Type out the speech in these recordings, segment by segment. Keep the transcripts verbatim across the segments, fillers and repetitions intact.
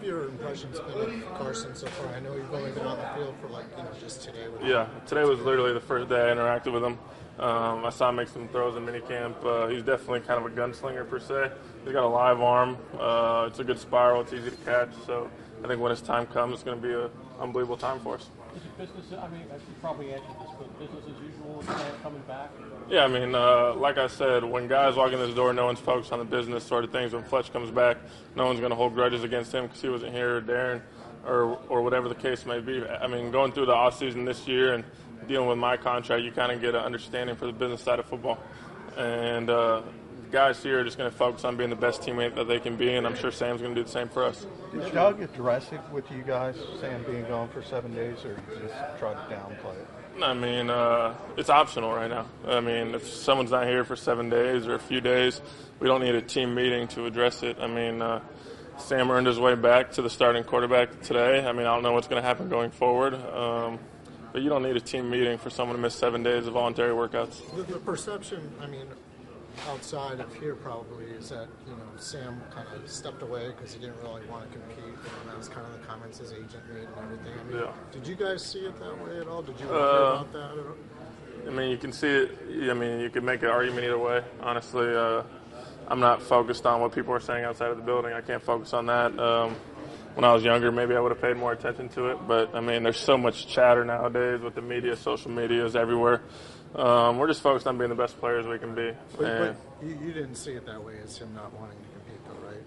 your impressions been of Carson so far? I know you've only been on the field for like, you know, just today. With yeah, today was literally the first day I interacted with him. Um, I saw him make some throws in minicamp. Uh, he's definitely kind of a gunslinger per se. He's got a live arm. Uh, it's a good spiral. It's easy to catch. So I think when his time comes, it's going to be an unbelievable time for us. Is it business? I mean, you probably answered this, but business as usual, Sam coming back? Yeah, I mean, uh, like I said, when guys walk in this door, no one's focused on the business sort of things. When Fletch comes back, no one's going to hold grudges against him because he wasn't here, or Darren, or or whatever the case may be. I mean, going through the offseason this year and dealing with my contract, you kind of get an understanding for the business side of football. And uh, guys here are just going to focus on being the best teammate that they can be, and I'm sure Sam's going to do the same for us. Did Doug address it with you guys, Sam being gone for seven days, or you just try to downplay it? I mean, uh, it's optional right now. I mean, if someone's not here for seven days or a few days, we don't need a team meeting to address it. I mean, uh, Sam earned his way back to the starting quarterback today. I mean, I don't know what's going to happen going forward. Um, But you don't need a team meeting for someone to miss seven days of voluntary workouts. The, the perception, I mean, outside of here probably is that, you know, Sam kind of stepped away because he didn't really want to compete. You know, that was kind of the comments his agent made and everything. I mean, yeah. Did you guys see it that way at all? Did you wonder uh, about that at all? I mean, you can see it. I mean, you could make an argument either way. Honestly, uh, I'm not focused on what people are saying outside of the building. I can't focus on that. Um, When I was younger, maybe I would have paid more attention to it. But, I mean, there's so much chatter nowadays with the media, social media is everywhere. Um, we're just focused on being the best players we can be. But, and, but you, you didn't see it that way as him not wanting to compete, though, right?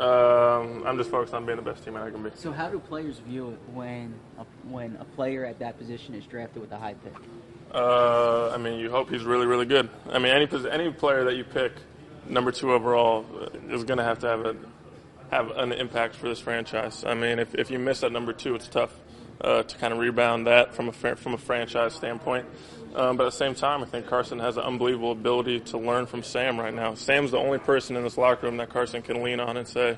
um, I'm just focused on being the best teammate I can be. So how do players view it when a, when a player at that position is drafted with a high pick? Uh, I mean, you hope he's really, really good. I mean, any any player that you pick, number two overall, is going to have to have a have an impact for this franchise. I mean, if, if you miss at number two, it's tough uh, to kind of rebound that from a from a franchise standpoint. Um, but at the same time, I think Carson has an unbelievable ability to learn from Sam right now. Sam's the only person in this locker room that Carson can lean on and say,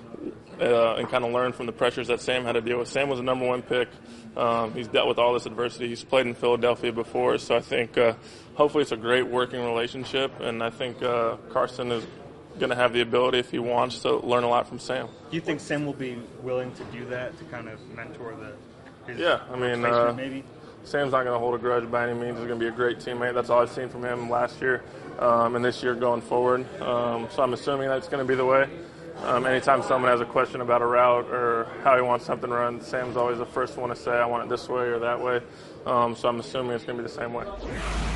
uh, and kind of learn from the pressures that Sam had to deal with. Sam was a number one pick. Um, he's dealt with all this adversity. He's played in Philadelphia before, so I think uh, hopefully it's a great working relationship, and I think uh, Carson is going to have the ability, if he wants, to learn a lot from Sam. Do you think Sam will be willing to do that, to kind of mentor the his yeah, I mean, uh, maybe? Sam's not going to hold a grudge by any means. He's going to be a great teammate. That's all I've seen from him last year um, and this year going forward. Um, so I'm assuming that's going to be the way. Um, anytime someone has a question about a route or how he wants something run, Sam's always the first one to say, I want it this way or that way. Um, so I'm assuming it's going to be the same way.